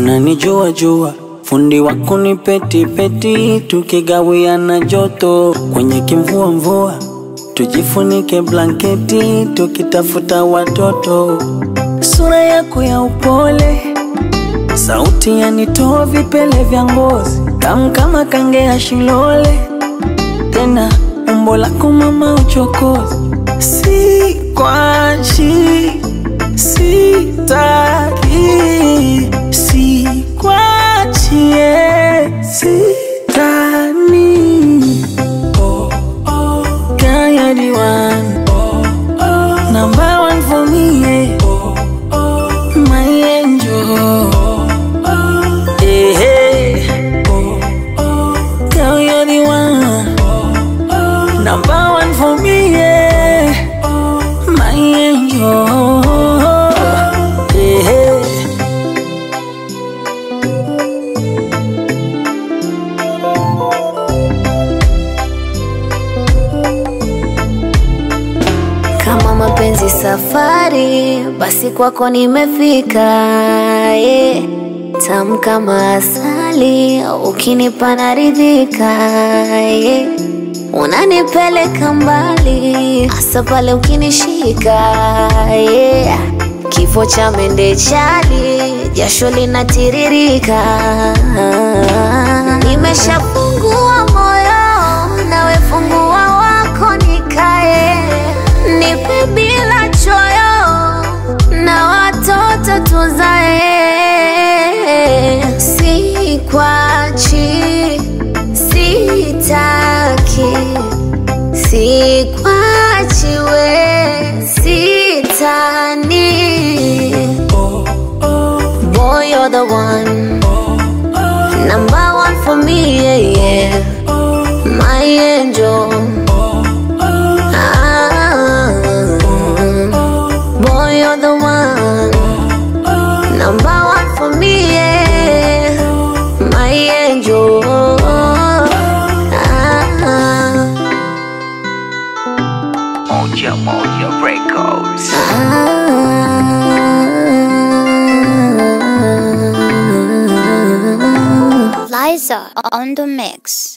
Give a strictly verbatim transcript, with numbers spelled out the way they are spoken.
unanijua jua, fundi wako ni peti peti, tukigawiana joto kwenye kimvua mvua, tujifunike blanketi tukitafuta watoto. Sura yako ya upole, sauti yanitoa vipele vya ngozi, tamu kama kange ya shilole, tena umbo lako mama uchokozi. Si kwachi, sitaki, si kwachi, sitani. Oh, oh, girl, you're the one. Oh, oh, number one for me, yeah. Oh, oh, my angel. Oh, oh, hey, hey. Oh, oh, girl, you're the one. Oh, oh, number one for me, yeah. Oh, my angel. Hey, hey. Kama mapenzi safari, basi kwako nimefika, yeah. Tamu kama asali, ukinipa naridhika, yeah. Unanipeleka mbali, hasa pale ukinishika, yeah. Kifo cha mende chali, jasho linatiririka. Nimeshafungua moyo, nawe fungua wako nikae. Nipe bila choyo, na watoto tuzae. Sikwachi, sitaki, sikwachi we, sitani. Boy, you're the one. Number one for me, yeah, yeah. My angel. Ah, boy, you're the one. Number one for me, yeah. My angel. Moja Moja Records. Liza on the mix.